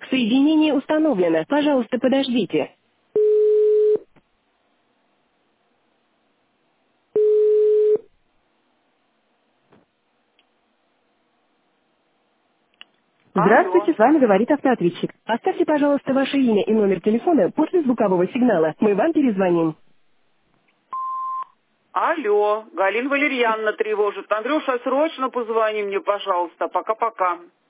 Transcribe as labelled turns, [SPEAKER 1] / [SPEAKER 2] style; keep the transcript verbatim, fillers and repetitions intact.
[SPEAKER 1] Соединение установлено. Пожалуйста, подождите.
[SPEAKER 2] Алло.
[SPEAKER 1] Здравствуйте, с вами говорит автоответчик. Оставьте, пожалуйста, ваше имя и номер телефона после звукового сигнала. Мы вам перезвоним.
[SPEAKER 2] Алло. Галина Валерьяновна тревожит. Андрюша, срочно позвони мне, пожалуйста. Пока-пока.